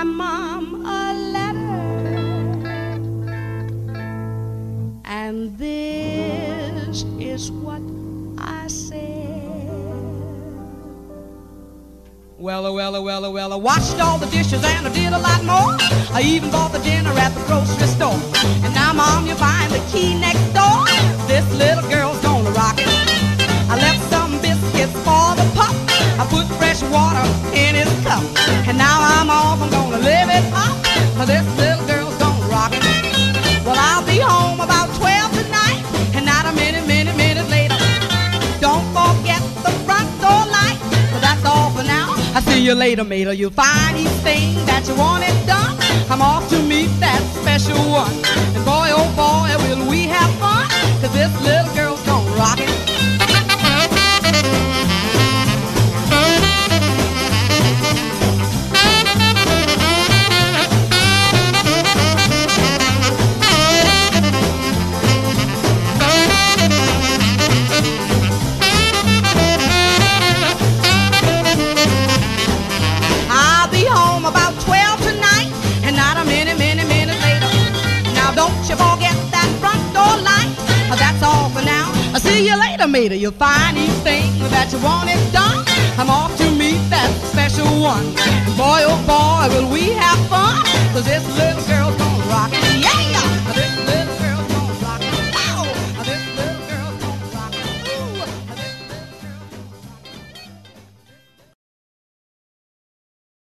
mom a letter, and this is what I said. Well, I washed all the dishes and I did a lot more. I even bought the dinner at the grocery store. And now, Mom, you find the key next door. This little girl's gonna rock it. I left some biscuits for the pup. I put fresh water in his cup. And now I'm off, I'm gonna live it up. This little girl's gonna rock it. Well, I'll be home about 12 tonight, and not a minute later. Don't forget the front door light. But that's all for now. I'll see you later, mater. You'll find each thing that you wanted done. I'm off to meet that special one. And boy, oh boy, will we have fun. 'Cause this little girl's gonna rock it. I'll be home about 12 tonight, and not a minute later. Now don't you forget that front door light. That's all for now. I'll see you later, mater. You'll find each thing that you wanted done. I'm off to meet that special one. Boy, oh boy, will we have fun. 'Cause this little girl